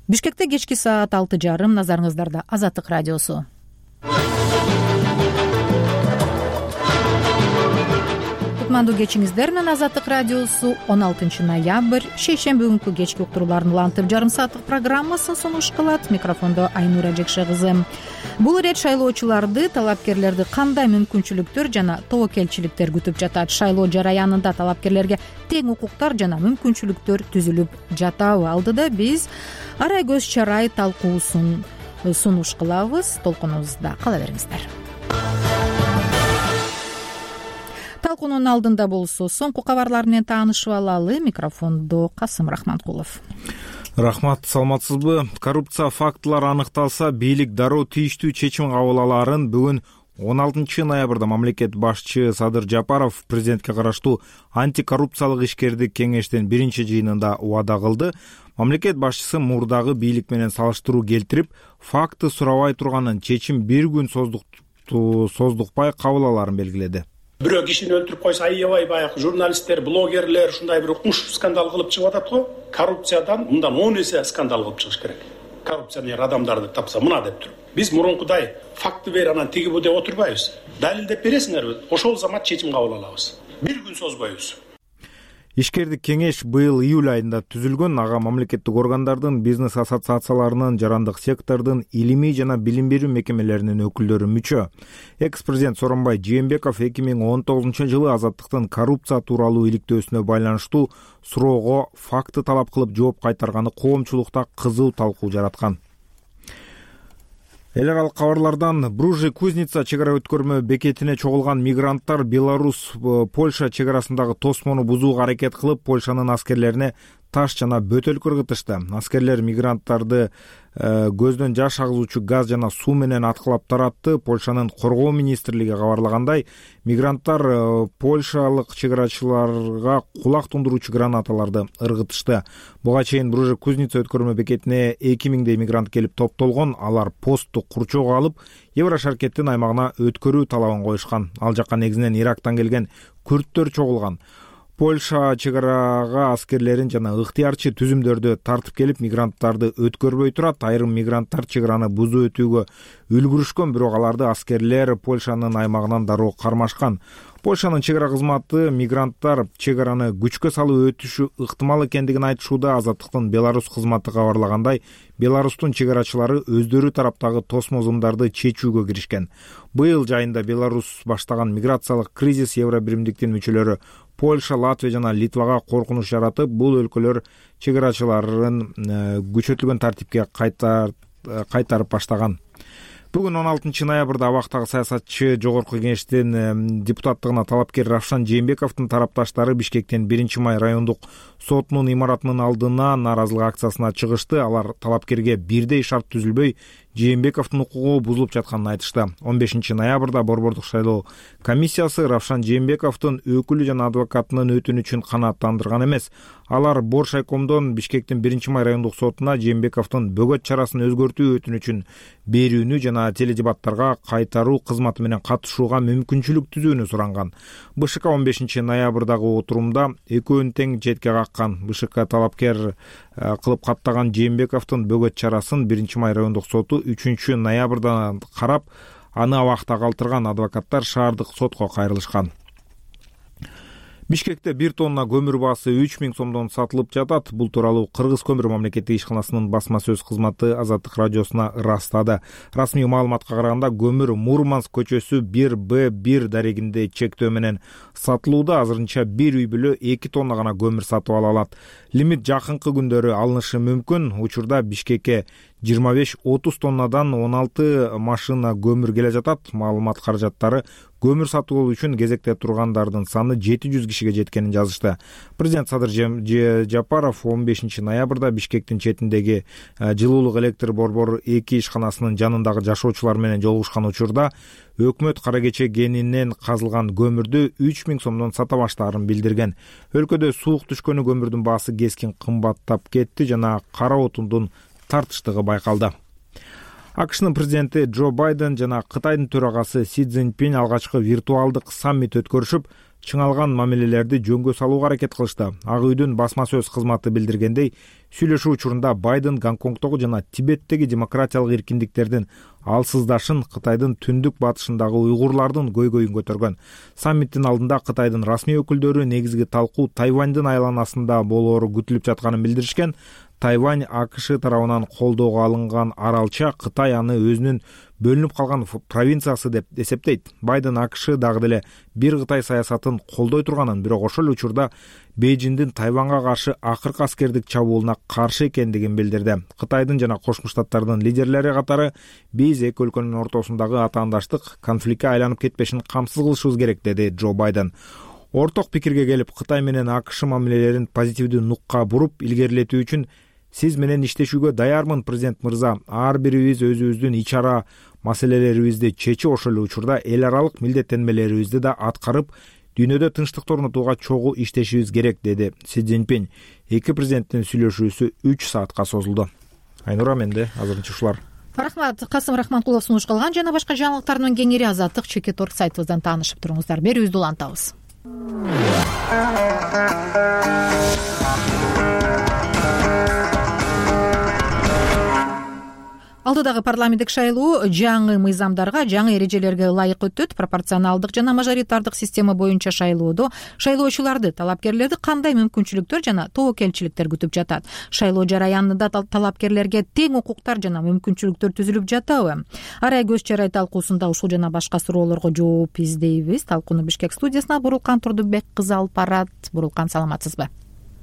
Бишкекте кечки саат 6:30. Назарыңыздарда Азаттык радиосу. Кутмандуу кечиңиздер менен Азаттык радиосу 16 ноябрь шейшемби күнкү кечки уктурууларын улантып жарым сааттык программасын сунуш кылат. Микрофондо Айнура Жекше кызы. Бул ирет шайлоочуларды, талапкерлерди кандай мүмкүнчүлүктөр жана тобокелчиликтер күтүп жатат? Шайлоо жараянында талапкерлерге тең укуктар жана мүмкүнчүлүктөр түзүлүп жатабы? Алдыда биз арай көз чарай талкуусун сунуш кылабыз. Толкунубузда кала бериңиздер. Талкуунун алдында болсо соңку кабарлар менен таанышып алалы. Микрофондо Касым Рахманкулов. Рахмат, саламатсызбы? Коррупция фактылары аныкталса, бийлик дароо тийиштүү чечим кабыл аларын бүгүн 16 ноябрда мамлекет башчы Садыр Жапаров президентке караштуу антикоррупциялык ишкердик кеңештин биринчи жыйынында убада кылды. Мамлекет башчысы мурдагы бийлик менен салыштыруу келтирип, факты сурабай турганын, чечим бир күн создукпай кабыл аларын белгиледи. Бирөө кишини өлтүрүп койсо аябай баягы журналисттер, блогерлер ушундай бир куш скандал кылып чыгып атат го. Коррупциядан мындан 10 эсе скандал кылып чыгыш керек. Коррупционер адамдарды тапса мына деп туруп. Биз мурункудай факты бер анан тиги бу деп отурбайбыз. Далилдеп бересиңерби? Ошол замат чечим кабыл алабыз. Бир күн созбойбуз. Ишкердик кеңеш быйыл июль айында түзүлгөн. Ага мамлекеттик органдардын, бизнес ассоциацияларынын, жарандык сектордун, илимий жана билим берүү мекемелеринин өкүлдөрү мүчө. Экс-президент Сооронбай Жээнбеков 2019-жылы Азаттыктын коррупция тууралуу иликтөөсүнө байланыштуу суроого факты талап кылып жооп кайтарганы коомчулукта кызуу талкуу жараткан. Эле калык кабарлардан Бружи-Кузница чек ара өткөрмө бекетине чогулган мигранттар Беларусь-Польша чек арасындагы тосмону бузууга аракет кылып, Польшанын аскерлерине таш жана бөтөлкө ыргытышты. Аскерлер мигранттарды көздөн жаш агызуучу газ жана суу менен аткылап таратты. Польшанын коргоо министрлиги кабарлагандай, мигранттар польшалык чек-арачыларга кулак тундуруучу гранаталарды ыргытышты. Буга чейин Бружи-Кузница өткөрмө бекетине 2000 мигрант келип топтолгон. Алар постту курчоого алып, Еврошаркеттин аймагына өткөрүү талабын коюшкан. Ал жакка негизинен Ирактан келген күрттөр чогулган. Польша чек арага аскерлерин жана ыктыярчы түзүмдөрдү тартып келип, мигранттарды өткөрбөй турат. Айрым мигранттар чек араны бузуу өтүүгө үлгүрүшкөн, бирок аларды аскерлер Польшанын аймагынан дароо кармашкан. Польшанын чек ара кызматы мигранттар чек араны күчкө салып өтүшү ыктымал экендигин айтышууда. Азаттыктын Беларусь кызматы кабарлагандай, Беларустун чек арачылары өздөрү тараптагы тосмозумдарды чечүүгө киришкен. Быйыл жайында Беларусь баштаган миграциялык кризис Евробиримдиктин мүчөлөрү Польша, Латвия жана Литвага коркунуч жаратып, бул өлкөлөр чек арачыларын күчөтүлгөн тартипке кайтарып баштаган. Бүгүн 16 ноябрда абактагы саясатчы жогорку кеңештин депутаттыгына талапкер Равшан Жээнбековдун тарапташтары Бишкектен 1 май райондук сотунун имаратынын алдына нааразылык акциясына чыгышты. Алар талапкерге бирдей шарт түзүлбөй, Жээнбековдун укугу бузулуп жатканын айтышты. 15 ноябрда Борбордук шайлоо комиссиясы Равшан Жээнбековдун өкүлү жана адвокатынын өтүнүчүн канааттандырган эмес. Алар Боршайкомдон Бишкектин 1 май райондук сотуна Жээнбековдун бөгөт чарасын өзгөртүү өтүнүчүн берүүнү жана теледебаттарга кайтаруу кызматы менен катышууга мүмкүнчүлүк түзүүнү суранган. БШК 15 ноябрдагы отурумда экөөнү тең четке каккан. БШК талапкер кылып каттаган Жээнбековдун бөгөт чарасын 1 май райондук соту 3 ноябрда карап, аны абакта калтырган. Адвокаттар шаардык сотко кайрылышкан. Бишкекте 1 тонна көмүр баасы 3000 сомдон сатылып жатат. Бул тууралуу Кыргыз көмүр мамлекеттик ишканасынын басма сөз кызматы Азаттык радиосуна ырастады. Расмий маалыматка караганда, көмүр Мурманск көчөсү 1Б1 дарегинде чектөө менен сатылууда. Азырынча 1 үй бүлө 2 тонна гана көмүр сатып ала алат. Лимит жакынкы күндөрү алынышы мүмкүн. Учурда Бишкекке 25-30 тоннадан 16 машина көмүр келе жатат. Маалымат каражаттары көмүр сатып алуу үчүн кезекте тургандардын саны 700 кишиге жеткенин жазышты. Президент Садыр Жапаров 15 ноябрда Бишкектин четиндеги жылуулук электр борбору 2 ишканасынын жанындагы жашоочулар менен жолугушкан учурда өкмөт кара кече кенинен казылган көмүрдү 3000 сомдон сата баштаарын билдирген. Өлкөдө суук түшкөнү көмүрдүн баасы кескин кымбаттап кетти жана кара отундун тартыштыгы байкалды. АКШнын президенти Джо Байден жана Кытайдын төрагасы Си Цзиньпин алгачкы виртуалдык саммит өткөрүшүп, чыңалган мамилелерди жөнгө салууга аракет кылышты. Ак үйдүн басма сөз кызматы билдиргендей, Сүйлөшүү учурунда Байден Гонконгдогу жана Тибеттеги демократиялык эркиндиктердин алсыздашын, Кытайдын түндүк батышындагы уйгурлардын көйгөйүн көтөргөн. Саммиттин алдында Кытайдын расмий өкүлдөрү негизги талкуу Тайвандын айланасында болоору күтүлүп жатканын билдиришкен. Тайвань АКШ тарабынан колдоого алынган аралча Кытай аны өзүнүн бөлүнүп калган провинциясы деп эсептейт. Байден АКШ дагы деле бир Кытай саясатын колдой турганын, бирок ошол учурда Бейжиңдин Тайванга каршы акыркы аскердик чабуулуна каршы экендигин билдирди. Кытайдын жана Кошмо Штаттардын лидерлери катары биз эки өлкөнүн ортосундагы атаандаштык конфликтке айланып кетпешин камсыз кылышыбыз керек, деди Джо Байден. Орток пикирге келип, Кытай менен АКШ мамилелерин позитивдүү нукка буруп илгерилетүү үчүн сиз менен иштешүүгө даярмын, президент мырза. Ар бирибиз өзүбүздүн ич ара маселелерибизди чечип, ошол эле учурда эл аралык милдеттенмелерибизди да аткарып, дүйнөдө тынчтыкты орнотууга чогуу иштешибиз керек, деди Си Цзиньпин. Эки президенттин сүйлөшүүсү 3 саатка созулду. Айнура, менде азырынча ушулар. Рахмат. Касым Рахманкулов сунуш кылган жана башка жаңылыктардын кеңири Азаттык.org сайтыбыздан таанышып туруңуздар. Берүүбүздү улантабыз. Алдыдагы парламенттик шайлоо жаңы мыйзамдарга, жаңы эрежелерге ылайык өтөт. Пропорционалдык жана мажоритардык система боюнча шайлоодо шайлоочуларды, талапкерлерди кандай мүмкүнчүлүктөр жана тобокелчиликтер күтүп жатат? Шайлоо жараянында талапкерлерге тең укуктар жана мүмкүнчүлүктөр түзүлүп жатабы? Арай көз чарай талкуусунда ушул жана башка суроолорго жооп издейбиз. Талкууну Бишкек студиясына Бурулкан Турдубек кызы алып барат. Бурулкан, саламатсызбы?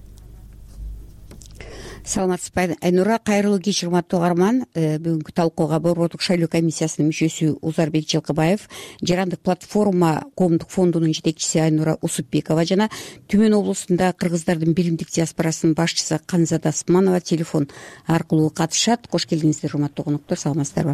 Саламатсызбы, Айнура. Кайрылуу кеч, урматтуу угарман. Бүгүнкү талкууга Борбордук шайлоо комиссиясынын мүчөсү Узарбек Жылкыбаев, Жарандык платформа коомдук фондунун жетекчиси Айнура Усупбекова жана Түмөн облусунда кыргыздардын биримдик диаспорасынын башчысы Канзада Асманова телефон аркылуу катышат. Кош келдиңиздер, урматтуу конуктор. Саламатсыздарбы?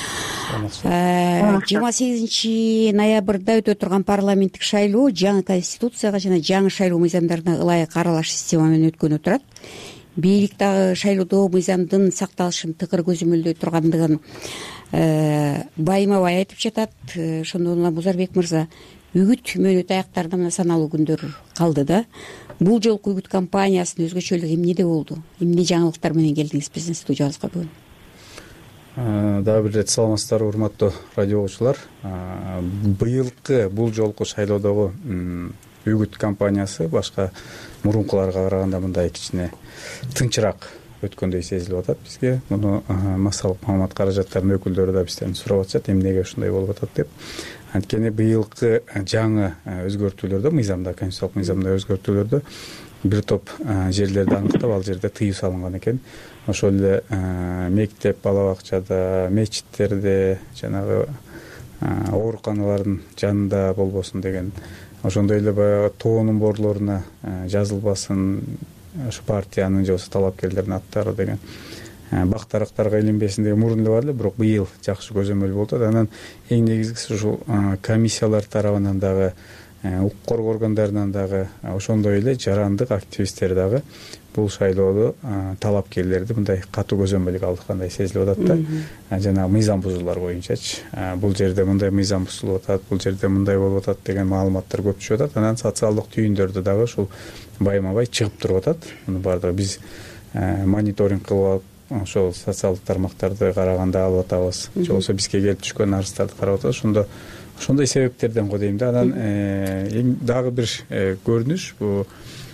28 ноябрда өтө турган парламенттик шайлоо жаңы конституцияга жана жаңы шайлоо мыйзамдарына ылайык аралаш система менен өткөнү турат. Бийлик дагы шайлоодо мыйзамдын сакталышын тыгыр көзөмөлдөй тургандыгын байма-бай айтып жатат. Ошондон улам Узарбек мырза, үгүт мөөнөт аяктарына мына саналуу күндөр калды да. Бул жолку үгүт кампаниясынын өзгөчөлүгү эмнеде болду? Эмне жаңылыктар менен келдиңиз биздин студиябызга бүгүн? Дагы бир ирет саламатсыздарбы, урматтуу радио окуучулар. Быйылкы бул жолку шайлоодогу үгүт кампаниясы башка мурункуларга караганда мындай кичине тынчыраак өткөндөй сезилип атат бизге. Муну массалык маалымат каражаттарынын өкүлдөрү да бизден сурап атышат, эмнеге ушундай болуп атат деп. Анткени быйылкы жаңы өзгөртүүлөрдө, мыйзамда, конституциялык мыйзамда өзгөртүүлөрдө бир топ жерлерди аныктап, ал жерде тыюу салынган экен. Ошол эле мектеп, бала бакчада, мечиттерде, жанагы ооруканалардын жанында болбосун деген, ошондой эле баягы тоонун борлоруна жазылбасын ошо партиянын же болбосо талапкерлердин аттары деген, бактарактарга илинбесин деген мурун эле бар эле, бирок быйыл жакшы көзөмөл болуп атат. Анан эң негизгиси ушул комиссиялар тарабынан дагы, укук коргоо органдарынан дагы, ошондой эле жарандык активисттер дагы бул шайлоодо талапкерлерди мындай катуу көзөмөлгө алышкандай сезилип атат да. Жана мыйзам бузуулар боюнчачы, бул жерде мындай мыйзам бузулуп атат, бул жерде мындай болуп атат деген маалыматтар көп түшүп атат. Анан социалдык түйүндөрдө дагы ушул байма-бай чыгып туруп атат. Муну баардыгы биз мониторинг кылып алып, ошол социалдык тармактарды караганда алып атабыз, же болбосо бизге келип түшкөн арыздарды карап атабыз. Ошондой себептерден го дейм да. Анан дагы бир көрүнүш, бул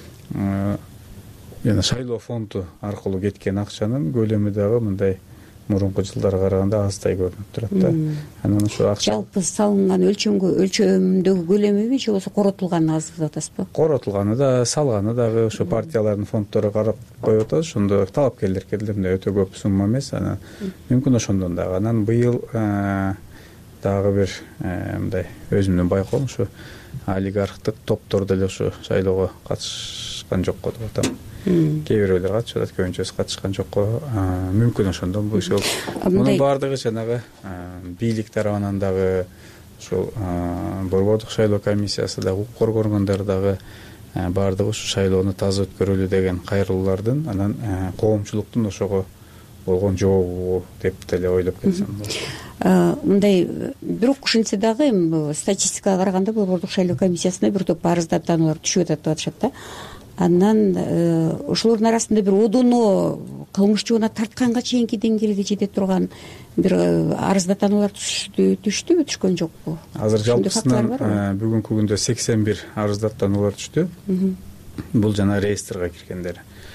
жана шайлоо фонду аркылуу кеткен акчанын көлөмү дагы мындай мурунку жылдарга караганда аздай көрүнүп турат да. Анан ошо акча жалпы салынган өлчөмдөгү көлөмүбү же болбосо коротулганы аз деп атасызбы? Коротулганы да, салганы дагы ошо партиялардын фонддору карап коюп атат. Ошондо талапкерлерге деле өтө көп сумма эмес. Анан мүмкүн ошондон дагы. Анан быйыл дагы бир мындай өзүмдүн байкоом, ушу олигархтык топтор деле ушу шайлоого катышкан жокко деп атам. Кээ бирөөлөр катышып атат, көбүнчөсү катышкан жокко. Мүмкүн ошондон бул ошол мунун баардыгы жанагы бийлик тарабынан дагы, ушул Борбордук шайлоо комиссиясы дагы, укук коргоо органдары дагы баардыгы ушу шайлоону таза өткөрөлү деген кайрылуулардын, анан коомчулуктун ошого болгон жообу деп деле ойлоп кетсем болот. Мындай бирок ушинтсе дагы статистикага караганда Борбордук шайлоо комиссиясына бир топ арыздаттануулар түшүп атат деп атышат да. Анан ошолордун арасында бир одоно кылмышчыбына тартканга чейинки деңгээлге жете турган бир арыздатуулар түштүбү, түшкөн жокпу? Азыр жалпысынан бүгүнкү күндө 81 арыздатуулар түштү. Бул жана реестрге киргендер.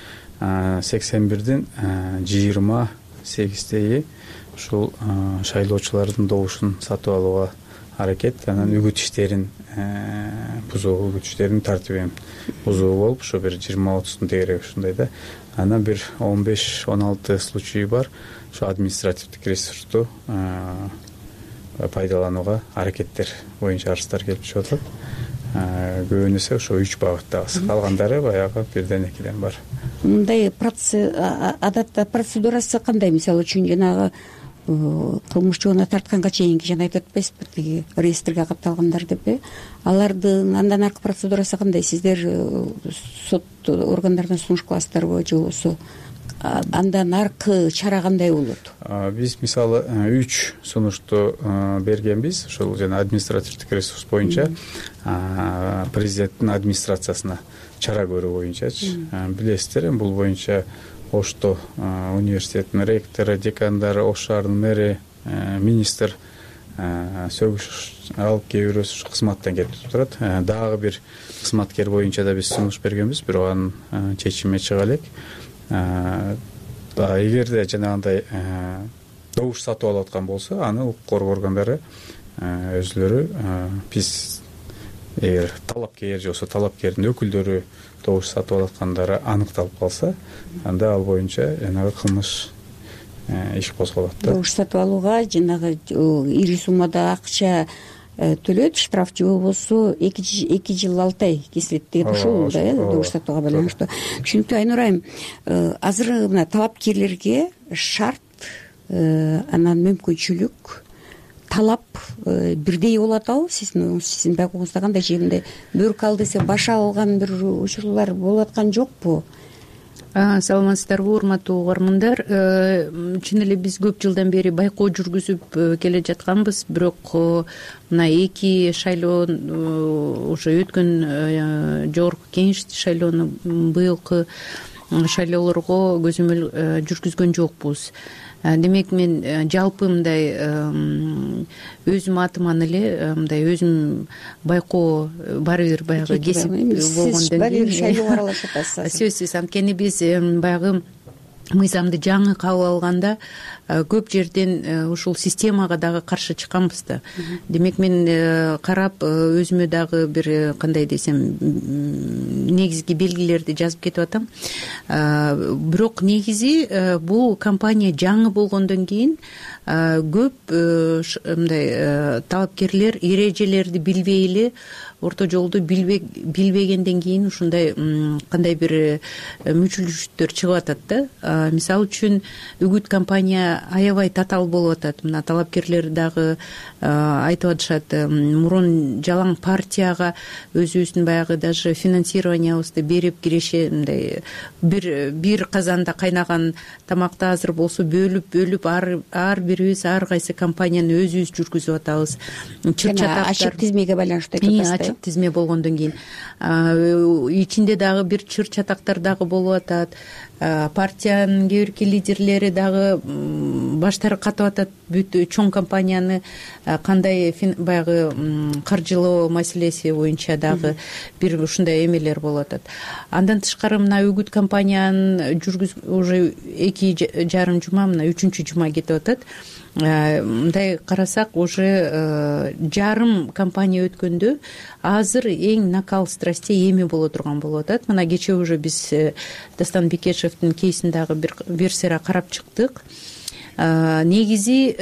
81дин 28-теги ушул шайлоочулардын добушун сатып алууга аракет, анан үгүт иштерин бузуу, үгүт иштеринин тартибин бузуу болуп, ошо бир 20-30 тегерек ушундай да. Анан бир 15-16 случай бар. Ошо административдик ресурсту пайдаланууга аракеттер боюнча арыздар келип түшүп атат. Көбүнесе ошо 3 багыттагы, калгандары баягы бирден экиден бар. Мындай адатта процедурасы кандай? Мисалы үчүн жанагы кылмышчыбына тартканга чейинки жана айтып атпайсызбы, тиги реестрге катталгандар деп, алардын андан аркы процедурасы кандай? Сиздер сот органдарына сунуш кыласыздарбы же болбосо андан аркы чара кандай болот? Биз мисалы 3 сунушту бергенбиз. Ошол жана административдик ресурс боюнча президенттин администрациясына чара көрүү боюнчачы. Билесиздер, бул боюнча Ошто университетинин ректору, декандары, Ош шаарынын мэри, министр сөгүш алып кээ бирөөсү ушу кызматтан кетип турат. Дагы бир кызматкер боюнча да биз сунуш бергенбиз, бирок анын чечими чыга элек. Эгерде жанагындай добуш сатып алып аткан болсо, аны укук коргоо органдары өзүлөрү биз эгер талапкер же болбосо талапкердин өкүлдөрү добуш сатып алып аткандары аныкталып калса, анда ал боюнча жанагы кылмыш иш козголот да. Добуш сатып алууга жанагы ири суммада акча төлөйт, штраф же болбосо 2 жыл 6 ай кесилет деген ушул да, добуш сатууга байланыштуу. Түшүнүктүү. Айнур айым, азыр мына талапкерлерге шарт, анан мүмкүнчүлүк, талап бирдей болуп атабы? Сиздин байкоңузда кандай жеринде бөрк ал десе баша алган бир учурлар болуп аткан жокпу? Саламатсыздарбы, урматтуу угармандар. Чын эле биз көп жылдан бери байкоо жүргүзүп келе жатканбыз, бирок мына 2 шайлоо, ошо өткөн жогорку кеңешти шайлоону быйылкы шайлоолорго көзөмөл жүргүзгөн жокпуз. Демек мен жалпы мындай өзүм атыман эле мындай өзүм байкоо баары бир баягы кесип болгондон кийин шайлоого аралашып атасыз. Сөзсүз, анткени биз баягы мыйзамды жаңы кабыл алганда көп жерден ушул системага дагы каршы чыкканбыз да. Демек мен карап өзүмө дагы бир кандай десем негизги белгилерди жазып кетип атам. Бирок негизи бул компания жаңы болгондон кийин көп мындай талапкерлер эрежелерди билбей эле, орто жолду билбегенден кийин ушундай кандай бир мүчүлүштөр чыгып атат да. Мисалы үчүн үгүт компания аябай татаал болуп атат. Мына талапкерлер дагы айтып атышат, мурун жалаң партияга өзүбүздүн баягы даже финансированиябызды берип киреше, мындай бир казанда кайнаган тамакты азыр болсо бөлүп ар бирибиз ар кайсы компанияны өзүбүз жүргүзүп атабыз. Чыр-чатактар ачык тизмеге байланыштуу айтып атасыз. Ачык тизме болгондон кийин ичинде дагы бир чыр-чатактар дагы болуп атат. Партиянын кээ бирки лидерлери дагы баштары катып атат, бүт чоң компанияны кандай баягы каржылоо маселеси боюнча дагы бир ушундай эмелер болуп атат. Андан тышкары мына үгүт компаниянын уже 2,5 жума, мына 3-чү жума кетип атат. Мындай карасак, уже жарым компания өткөндө азыр эң накал страстей эми боло турган болуп атат. Мына кечээ уже биз Дастан Бекешевдин кейсин дагы бир сыйра карап чыктык. Негизи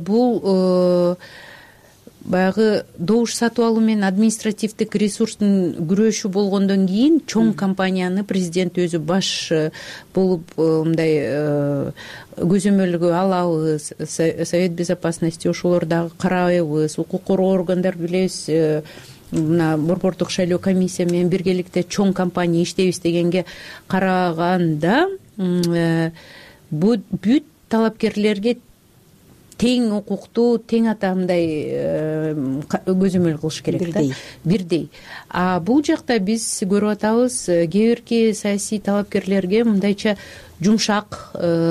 бул баягы добуш сатып алуу менен административдик ресурстун күрөшү болгондон кийин чоң компанияны президент өзү баш болуп мындай көзөмөлгө алабыз, Совет безопасности ошолор дагы карайбыз, укук коргоо органдар билебиз, мына борбордук шайлоо комиссия менен биргеликте чоң компания иштейбиз дегенге караганда бүт талапкерлерге тең укуктуу, тең мындай көзөмөл кылыш керек да, бирдей. А бул жакта биз көрүп атабыз, кээ бирки саясий талапкерлерге мындайча жумшак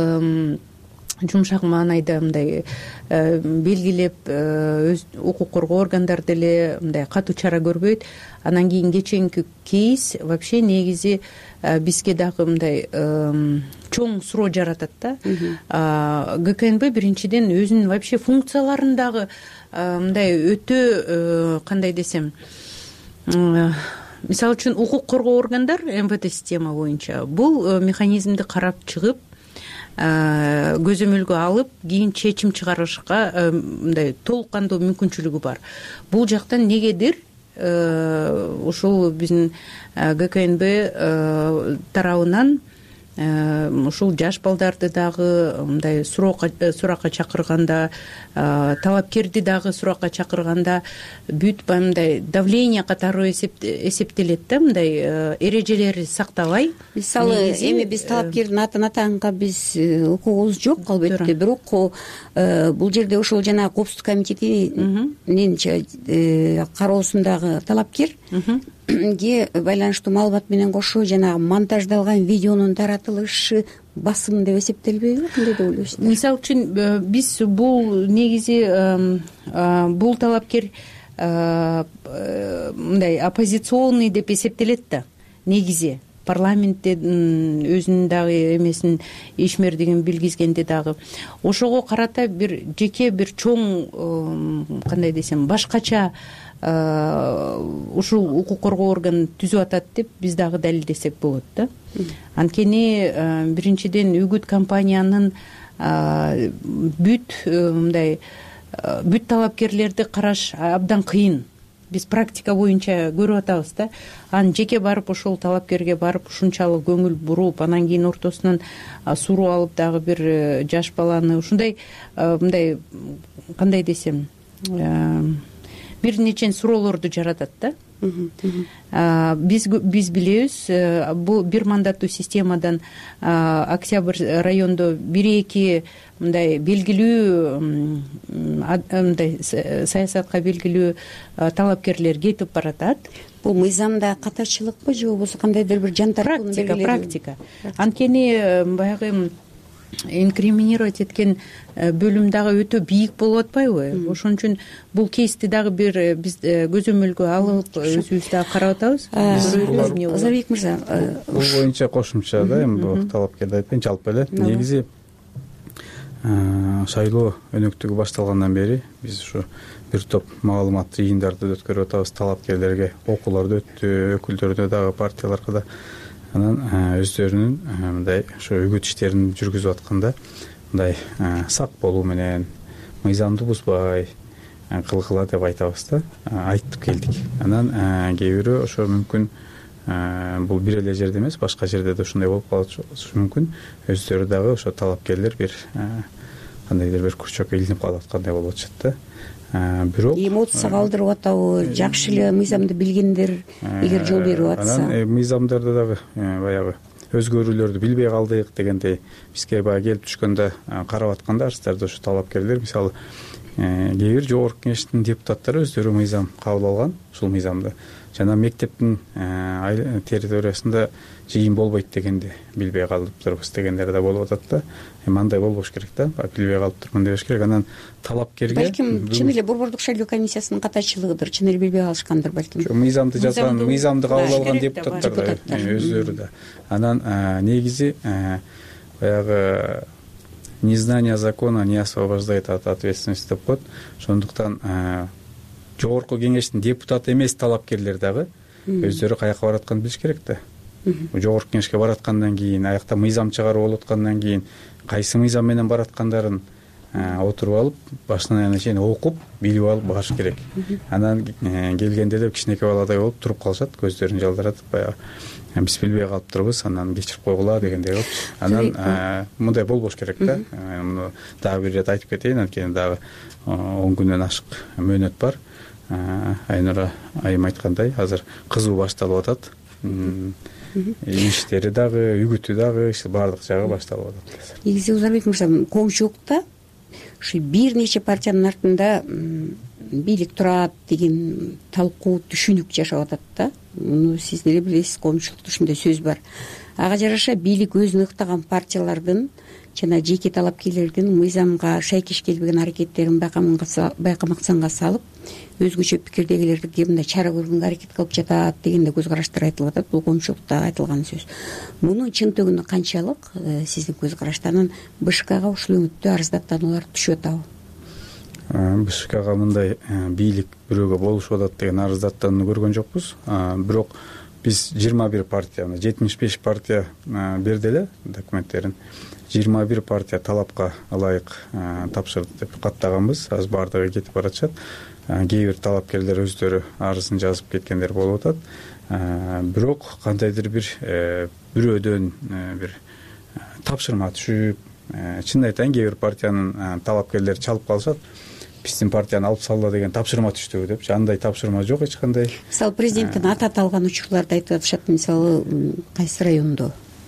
маанайда мындай белгилеп, өз укук коргоо органдары деле мындай катуу чара көрбөйт. Анан кийин кечээинки кейс вообще негизи бизге дагы мындай чоң суроо жаратат да. ГКНБ биринчиден өзүнүн вообще функцияларын дагы мындай өтө кандай десем, мисалы үчүн укук коргоо органдар МВД система боюнча бул механизмди карап чыгып, көзөмөлгө алып, кийин чечим чыгарышка мындай толук кандуу мүмкүнчүлүгү бар. Бул жактан негедир ушул биздин ГКНБ тарабынан ушул жаш балдарды дагы мындай суракка чакырганда, талапкерди дагы суракка чакырганда бүт мындай давление катары эсептелет да, мындай эрежелери сактабай. Мисалы эми биз талапкердин атын атаганга биз укугубуз жок албетте, бирок бул жерде ошол жана коопсуздук комитетинин кароосундагы талапкерге байланыштуу маалымат менен кошо жанагы монтаждалган видеонун таратылышы басым деп эсептелбейби? Кандай деп ойлойсуз? Мисалы үчүн биз бул негизи бул талапкер мындай оппозиционный деп эсептелет да, негизи парламентте өзүнүн дагы эмесин, ишмердигин билгизгенде дагы ошого карата бир жеке бир чоң кандай десем башкача ушул укук коргоо органын түзүп атат деп биз дагы далилдесек болот да. Анткени биринчиден үгүт компаниянын бүт мындай бүт талапкерлерди караш абдан кыйын. Биз практика боюнча көрүп атабыз да. Анан жеке барып ошол талапкерге барып ушунчалык көңүл буруп, анан кийин ортосунан суроо алып дагы бир жаш баланы ушундай мындай кандай десем бир нече суроолорду жаратат да. Биз билебиз, бул бир мандаттуу системадан Октябрь райондо 1-2 мындай белгилүү мындай саясатка белгилүү талапкерлер кетип баратат. Бул мыйзамда катачылыкпы же болбосо кандайдыр бир жантартууну белгиледи? Практика. Анткени баягы инкриминировать эткен бөлүм дагы өтө бийик болуп атпайбы? Ошон үчүн бул кейсти дагы бир биз көзөмөлгө алып өзүбүз дагы карап атабыз. Озорбек мырза, бул боюнча кошумча да, эми бул талапкерди айтпайын, жалпы эле негизи шайлоо өнөктүгү башталгандан бери биз ушу бир топ маалымат жыйындарды өткөрүп атабыз, талапкерлерге окууларды өттү, өкүлдөрдө дагы партияларга да. Анан өздөрүнүн мындай ошо үгүт иштерин жүргүзүп атканда мындай сак болуу менен, мыйзамды бузбай кылгыла деп айтабыз да, айтып келдик. Анан кээ бирөө ошо мүмкүн бул бир эле жерде эмес, башка жерде да ушундай болуп калышы мүмкүн. Өздөрү дагы ошо талапкерлер бир кандайдыр бир курчокко илинип калып аткандай болуп атышат да. Бирок эмоцияга алдырып атабы, жакшы эле мыйзамды билгендер эгер жол берип атса. Анан мыйзамдарды дагы баягы өзгөрүүлөрдү билбей калдык дегендей бизге баягы келип түшкөндө карап атканда арыздарды ошо талапкерлер мисалы кээ бир жогорку кеңештин депутаттары өздөрү мыйзам кабыл алган, ушул мыйзамды жана мектептин территориясында жыйын болбойт дегенди билбей калыптырбыз дегендер да болуп атат да. Эми андай болбош керек да, билбей калыптырмын дебеш керек. Анан талапкерге балким чын эле Борбордук шайлоо комиссиясынын катачылыгыдыр, чын эле билбей калышкандыр балким. Мыйзамды жазган, мыйзамды кабыл алган депутаттар өздөрү да. Анан негизи баягы незнание закона не освобождает от ответственности деп коет. Ошондуктан жогорку кеңештин депутаты эмес талапкерлер дагы өздөрү каяка баратканын билиш керек да. Жогорку кеңешке бараткандан кийин, аякта мыйзам чыгарып болуп аткандан кийин кайсы мыйзам менен бараткандарын отуруп алып, башынан аягына чейин окуп, билип алып барыш керек. Анан келгенде эле кичинекей баладай болуп туруп калышат, көздөрүн жалдыратып, баягы биз билбей калыптырбыз, анан кечирип койгула дегендей болуп. Анан мындай болбош керек да. Муну дагы бир ирет айтып кетейин, анткени дагы 10 күндөн ашык мөөнөт бар. Айнура айым айткандай, азыр кызуу башталып атат. Иштери дагы, үгүтү дагы, баардык жагы башталып атат. Негизи Озорбек мырза, коомчулукта ушу бир нече партиянын артында бийлик турат деген талкуу түшүнүк жашап атат да. Муну сиз деле билесиз, коомчулукта ушундай сөз бар. Ага жараша бийлик өзүн ыктаган партиялардын жана жеке талапкерлердин мыйзамга шайкеш келбеген аракеттерин байкамаксанга салып, өзгөчө пикирдегилерге мындай чара көргөнгө аракет кылып жатат деген да көз караштар айтылып атат. Бул коомчулукта айтылган сөз. Мунун чынтыгында канчалык сиздин көз караштан БШКга ушул өңүттө арыздаттануулар түшүп атабы? БШКга мындай бийлик бирөөгө болушуп атат деген арыздаттанууну көргөн жокпуз. Бирок биз 21 партия, 75 партия берди эле документтерин. 21 партия талапка ылайык тапшырды деп каттаганбыз. Азыр баардыгы кетип баратышат. Кээ бир талапкерлер өздөрү арызын жазып кеткендер болуп атат. Бирок кандайдыр бирөөдөн бир тапшырма түшүп, чын айтайын, кээ бир партиянын талапкерлери чалып калышат. Биздин партияны алып салгыла деген тапшырма түштү деп. Андай тапшырма жок эч кандай. Мисалы президенттин аты аталган учурларды айтып атышат. Мисалы кайсы райондо?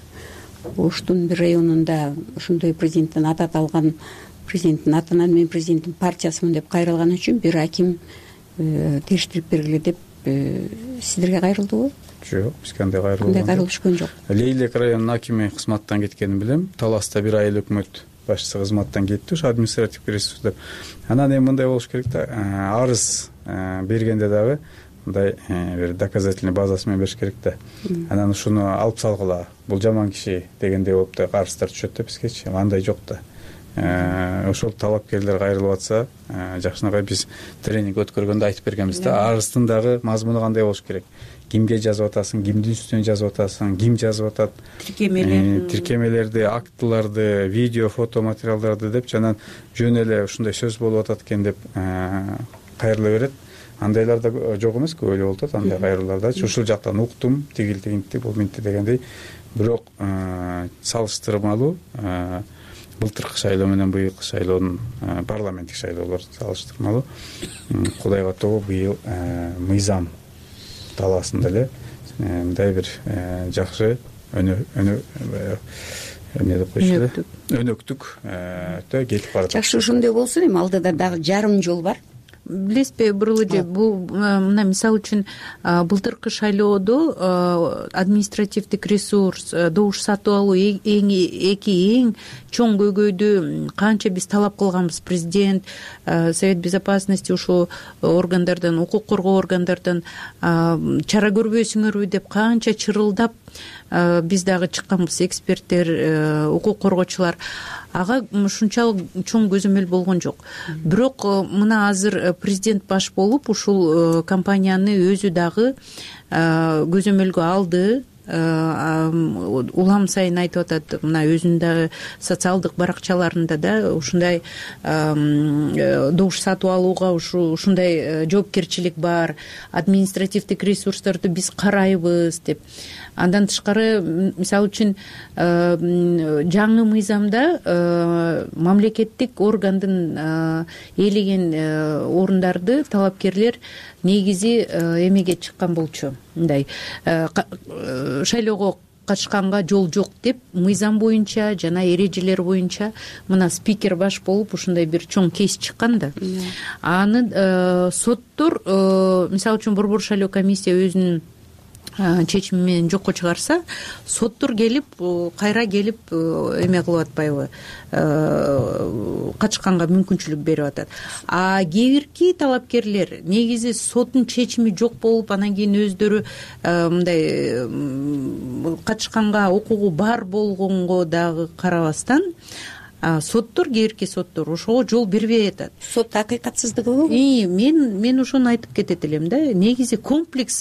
Оштун бир районунда ошондой президенттин аты аталган, президенттин атынан мен президенттин партиясымын деп кайрылган үчүн бир аким териштирип бергиле деп сиздерге кайрылдыбы? Жок, бизге андай кайрылган жок. Кайрылып түшкөн жок. Лейлек районунун акими кызматтан кеткенин билем. Таласта бир айыл өкмөт башчысы кызматтан кетти, ошо административдик ресурс деп. Анан эми мындай болуш керек да, арыз бергенде дагы мындай бир доказательный базасы менен бериш керек да. Анан ушуну алып салгыла, бул жаман киши дегендей болуп да арыздар түшөт да бизгечи. Андай жок да. Ошол талапкерлер кайрылып атса, жакшынакай биз тренинг өткөргөндө айтып бергенбиз да, арыздын дагы мазмуну кандай болуш керек. Кимге жазып атасың, кимдин үстүнө жазып атасың, ким жазып атат, тиркемелерди, актыларды, видео, фото материалдарды деп, жанан жөн эле ушундай сөз болуп атат экен деп кайрыла берет. Андайлар да жок эмес, көп эле болуп атат андай кайрылууларда. Ушул жактан уктум, тигил бул минти дегендей. Бирок салыштырмалуу былтыркы шайлоо менен быйылкы шайлоонун парламенттик шайлоолор салыштырмалуу. Кудайга тобо быйыл мыйзам талаасында эле мындай бир жакшы өнөктүк кетип барат. Жакшы, ошондой болсун. Эми алдыда дагы жарым жол бар. Билесизби, Бурулжи, бул мына мисалы үчүн былтыркы шайлоодо административдик ресурс, добуш сатып алуу эң чоң көйгөйдү канча биз талап кылганбыз. Президент, Совет Безопасности ушул органдардан, укук коргоо органдардан чара көрбөйсүңөрбү деп канча чырылдап биз дагы чыкканбыз, эксперттер, укук коргоочулар. Ага ушунчалык чоң көзөмөл болгон жок. Бирок мына азыр президент баш болуп ушул компанияны өзү дагы көзөмөлгө алды. Улам сайын айтып атат, мына өзүнүн дагы социалдык баракчаларында да ушундай добуш сатып алууга ушундай жоопкерчилик бар, административдик ресурстарды биз карайбыз деп. Андан тышкары, мисалы үчүн жаңы мыйзамда мамлекеттик органдын ээлеген орундарды талапкерлер негизи эмеге чыккан болчу. Мындай шайлоого катышканга жол жок деп мыйзам боюнча жана эрежелер боюнча мына спикер баш болуп ушундай бир чоң кейс чыккан да. Аны соттор, мисалы үчүн Борбор шайлоо комиссия өзүнүн чечими менен жокко чыгарса, соттор келип, кайра келип эме кылып атпайбы, катышканга мүмкүнчүлүк берип атат. Кээ бирки талапкерлер негизи соттун чечими жок болуп, анан кийин өздөрү мындай катышканга укугу бар болгонго дагы карабастан соттор, кээ бирки соттор ошого жол бербей атат. Сот акыйкатсыздыгыбы? Мен ошону айтып кетет элем да. Негизи комплекс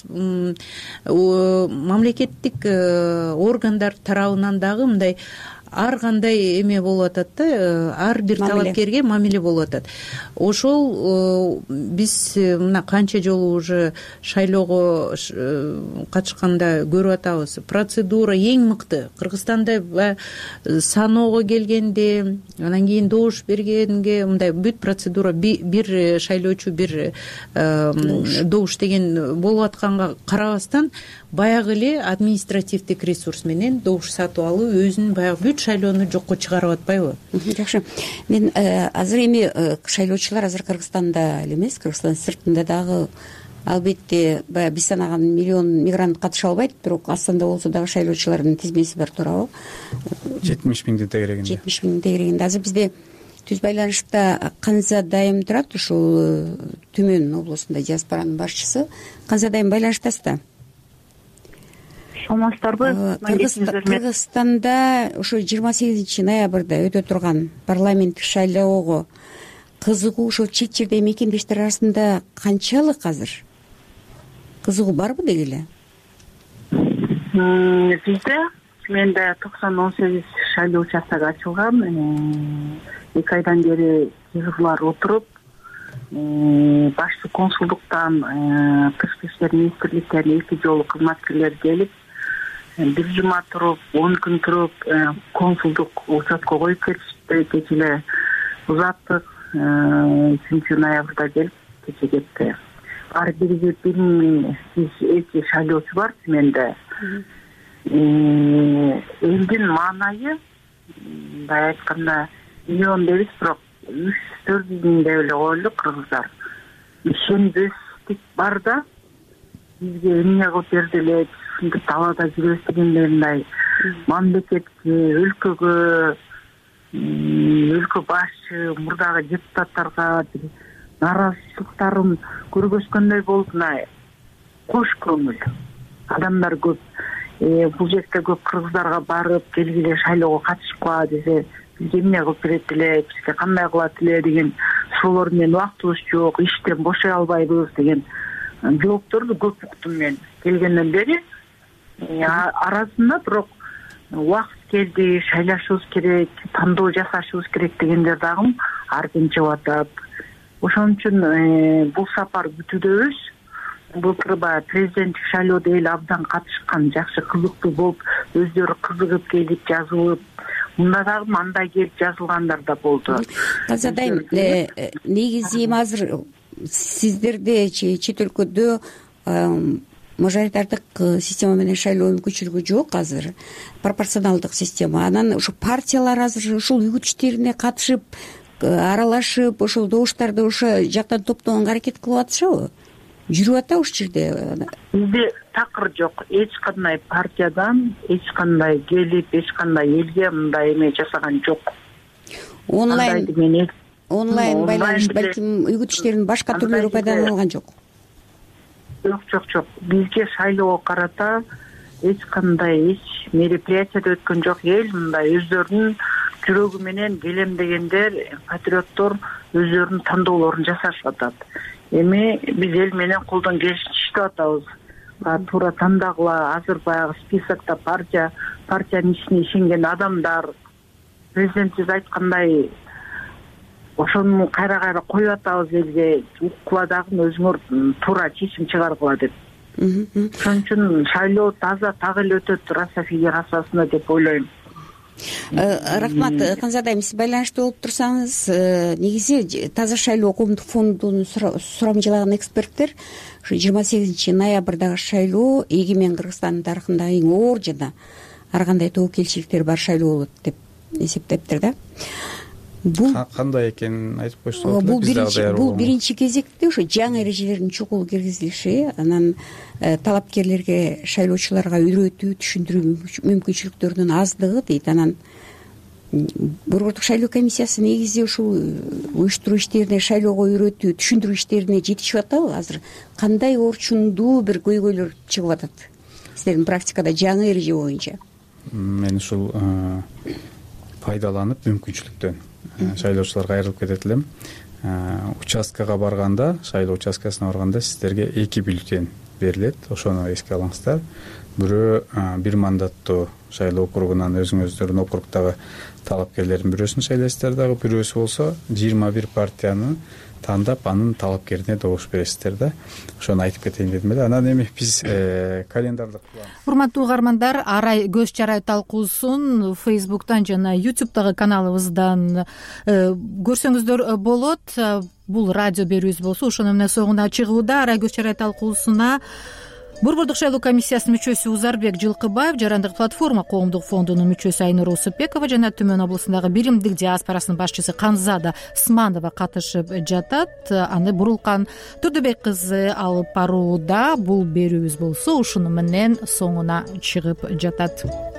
мамлекеттик органдар тарабынан дагы мындай ар кандай эме болуп атат да, ар бир талапкерге мамиле болуп атат. Ошол биз мына канча жолу уже шайлоого катышканда көрүп атабыз. Процедура эң мыкты. Кыргызстанда саноого келгенде, анан кийин добуш бергенге мындай бүт процедура бир шайлоочу бир добуш деген болуп атканга карабастан баягы эле административдик ресурс менен добуш сатып алуу өзүнүн баягы бүт шайлоону жокко чыгарып атпайбы? Жакшы. Мен азыр эми шайлоочулар азыр Кыргызстанда эле эмес, Кыргызстандын сыртында дагы албетте баягы биз санаган миллион мигрант катыша албайт, бирок Астанда болсо дагы шайлоочулардын тизмеси бар, туурабы? 70 миңдин тегерегинде. 70 миңдин тегерегинде. Азыр бизде түз байланышта Канза Дайым турат, ушул Түмөн облусунда диаспоранын башчысы. Канза Дайым, байланыштасызда? Саламатсыздарбы? Кыргызстанда ошо 28 ноябрда өтө турган парламенттик шайлоого кызыгуу ошо чет жерде мекендештер арасында канчалык азыр? Кызыгуу барбы деги эле? Бизде менде 90-18 шайлоо участогу ачылган. 2 айдан бери кызыгуулар отуруп, башчы консулдуктан, тышкы иштер министрликтерине 2 жолу кызматкерлер келип, 1 жума туруп, 10 күн туруп, консулдук участкага коюп кетишти. Кече эле узаттык, 3 ноябрда келип, кече кетти. Ар бирге 1000 шайлоочу бар менде. Элдин маанайы, бая айтканда, миллион дебиз, бирок 3-4 миң деп эле коелу кыргыздар. Ишенбестик бар да, бизге эмне кылып берди эле, ушинтип талаада жүрөбүз дегендей мамлекетке, өлкөгө, өлкө башчы, мурдагы депутаттарга нааразычылыктарын көргөзгөндөй болуп, кош көңүл адамдар көп. Бул жерде көп кыргыздарга барып, келгиле шайлоого катышкыла десе, бизге эмне кылып берет эле, бизге кандай кылат эле деген суроолор менен убактыбыз жок, иштен бошой албайбыз деген жоопторду көп уктум мен келгенден бери. Арасында бирок убакыт келди, шайлашыбыз керек, тандоо жасашыбыз керек дегендер дагы артынча атат. Ошон үчүн бул сапар күтүүдөбүз. Былтыр баягы президенттик шайлоодо эл абдан катышкан, жакшы кызыктуу болуп, өздөрү кызыгып келип жазылып, мында дагы мандай келип жазылгандар да болду. Казадайм, негизи азыр сиздерде чет өлкөдө мажоритардык система менен шайлоо мүмкүнчүлүгү жок азыр, пропорционалдык система. Анан ушу партиялар азыр ушул үгүт иштерине катышып, аралашып, ошол добуштарды ошо жактан топтогонго аракет кылып атышабы? Жүрүп атабы ушул жерде? Бизде такыр жок. Эч кандай партиядан, эч кандай келип, эч кандай элге мындай эме жасаган жок. Онлайн байланыш, балким үгүт иштеринин башка түрлөрү пайдаланылган жок. Жок. Бизге шайлоого карата эч кандай мероприятие өткөн жок. Эл мындай өздөрүнүн жүрөгү менен келем дегендер, патриоттор өздөрүнүн тандоолорун жасашып атат. Эми биз эл менен колдон келишинче иштеп атабыз. Туура тандагыла, азыр баягы списокто партиянын ишине ишенген адамдар, президентибиз айткандай ошону кайра коюп атабыз элге, уккула дагы өзүңөр туура чечим чыгаргыла деп. Ошон үчүн шайлоо таза так эле өтөт Раса Федерациясында деп ойлойм. Рахмат, Канзадайым, сиз байланышта болуп турсаңыз, негизи таза шайлоо коомдук фондунун сурамжылаган эксперттер ушу 28 ноябрдагы шайлоо эгемен Кыргызстандын тарыхындагы эң оор жана ар кандай тобокелчиликтер бар шайлоо болот деп эсептептир да. Бул кандай экенин айтып койсо болот. Бул биринчи кезекте ошо жаңы эрежелердин чукул киргизилиши, анан талапкерлерге, шайлоочуларга үйрөтүү, түшүндүрүү мүмкүнчүлүктөрүнүн аздыгы дейт. Анан Борбордук шайлоо комиссиясы негизи ушул уюштуруу иштерине, шайлоого үйрөтүү, түшүндүрүү иштерине жетишип атабы? Азыр кандай орчундуу бир көйгөйлөр чыгып атат сиздердин практикада жаңы эреже боюнча? Мен ушул пайдаланып мүмкүнчүлүктөн шайлоочуларга айрылып кетет элем. Участкага барганда, шайлоо участкасына барганда сиздерге 2 бюллетень берилет. Ошону эске алыңыздар. Бирөө бир мандаттуу шайлоо округунан өзүңүздөрдүн округдагы талапкерлердин бирөөсүн шайлайсыздар, дагы бирөөсү болсо 21 партияны тандап, анын талапкерине добуш бересиздер да. Ошону айтып кетейин дедим эле. Анан эми биз календардык план. Урматтуу угармандар, арай көз чарай талкуусун Facebook'тан жана YouTube'дагы каналыбыздан көрсөңүздөр болот. Бул радио берүүбүз болсо ошону менен соңуна чыгууда арай көз чарай талкуусуна Борбордук шайлоо комиссиясынын мүчөсү Узарбек Жылкыбаев, Жарандык платформа коомдук фондунун мүчөсү Айнура Усупбекова жана Түмөн облусундагы биримдик диаспорасынын башчысы Канзада Сманова катышып жатат. Аны Бурулкан Турдубек кызы алып барууда. Бул берүүбүз болсо ушуну менен соңуна чыгып жатат.